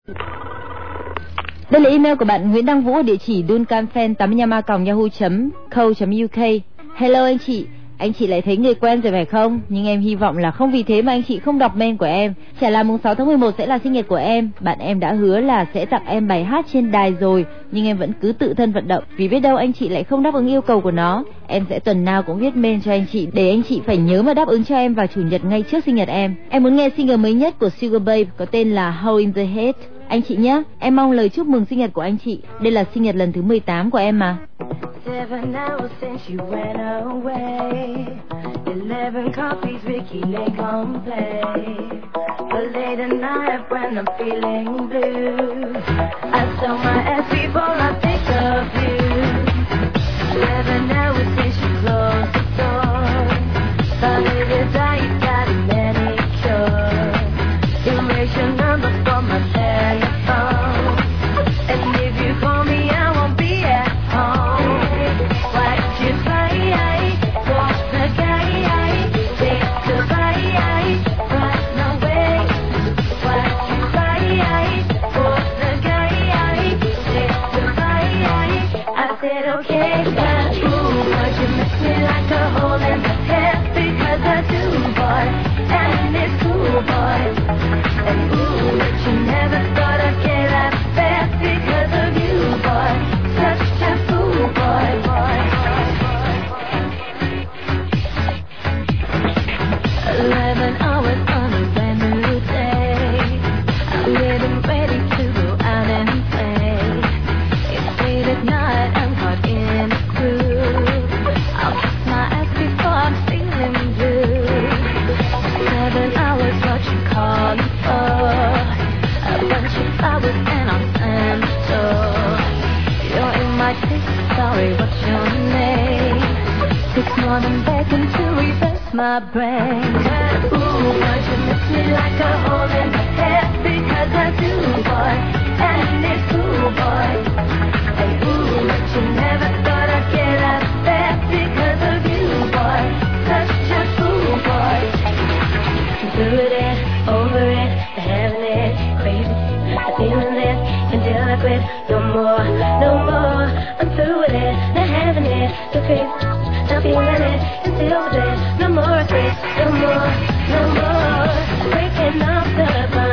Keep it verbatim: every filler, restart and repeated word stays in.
Đây là email của bạn Nguyễn Đăng Vũ ở địa chỉ duncanfan tám mươi lăm a còng yahoo chấm co chấm uk. Hello anh chị, anh chị lại thấy người quen rồi phải không? Nhưng em hy vọng là không vì thế mà anh chị không đọc mail của em. Chả là mùng sáu tháng mười một sẽ là sinh nhật của em. Bạn em đã hứa là sẽ tặng em bài hát trên đài rồi, nhưng em vẫn cứ tự thân vận động, vì biết đâu anh chị lại không đáp ứng yêu cầu của nó. Em sẽ tuần nào cũng viết mail cho anh chị để anh chị phải nhớ mà đáp ứng cho em vào chủ nhật ngay trước sinh nhật em. Em muốn nghe single mới nhất của Sugar Babe có tên là Hole in the Head. Anh chị nhé, em mong lời chúc mừng sinh nhật của anh chị. Đây là sinh nhật lần thứ mười tám của em mà. Seven hours since you went away. Eleven copies, Ricky they gon' play. But late at night when I'm feeling blue, I saw my ass before I think of you. Eleven hours since you closed the door. Finally the day you got a manicure. Erase your number from my telephone. And if you call me, I won't be at home. Why did you play? Walk the guy, say goodbye, run away. Why did you play? Walk the guy, say goodbye. I said okay, but ooh, but you miss me like a hole in the head because I do, boy, and it's cool, boy. And ooh, but you never thought I'd get out of bed because of you, boy. Such a fool, boy, boy. Eleven hours on a brand new day. I'm getting ready to go out and play. It's late at night, I'm caught in a groove. I'll kiss my ass before I'm feeling blue. Seven hours, what you calling for? A bunch of flowers and I'll send the door. You're in my taste, sorry, what's your name? Six more than begging to reverse my brain. Ooh, but you miss me like a hole in the head because I do, boy, and it's cool, boy. And ooh, but you never thought I'd get out of bed because of you, boy. Such a fool, boy. Through it, over it, having it, crazy, feeling it until I quit. No more, no more. I'm through with it, not having it, so crazy, not feeling it until I quit. No more, I quit, no more, no more. Breaking off the